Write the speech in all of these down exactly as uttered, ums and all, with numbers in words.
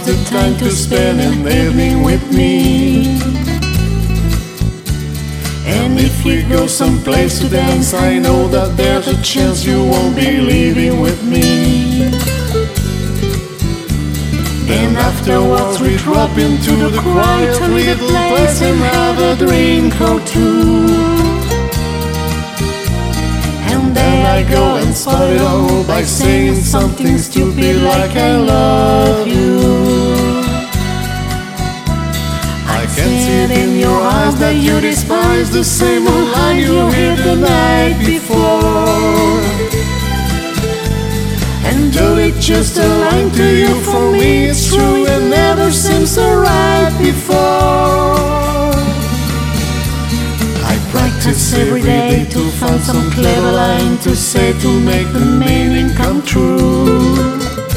the time to spend an evening with me. And if we go someplace to dance, I know that there's a chance you won't be leaving with me. And afterwards we drop into the quiet little place and have a drink or two. And then I go and spot it all by saying something stupid like I love you. I can see it in your eyes that you despise the same old line you heard the night before. And though it's just a line to you, for me it's true, it never seems so right before. I practice every day to find some clever line to say to make the meaning come true.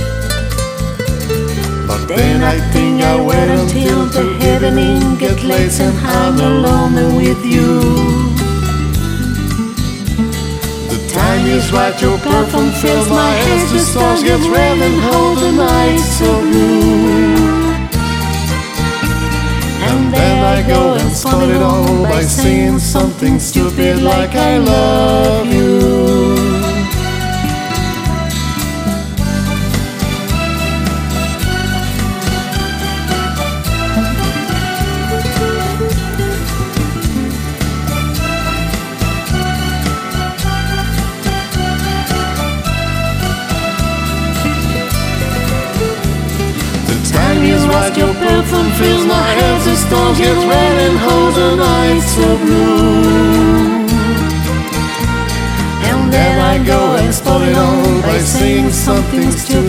But then I think I'll wait until the evening gets late and I'm alone with you. The time is right, your perfume fills my hands, the stars get red and hold the night so blue. And then I go and spot it all by saying something stupid like I love you. Is right, your perfume fills my head, the stars get red and hold the night so blue. And then I go and spot it all by saying something stupid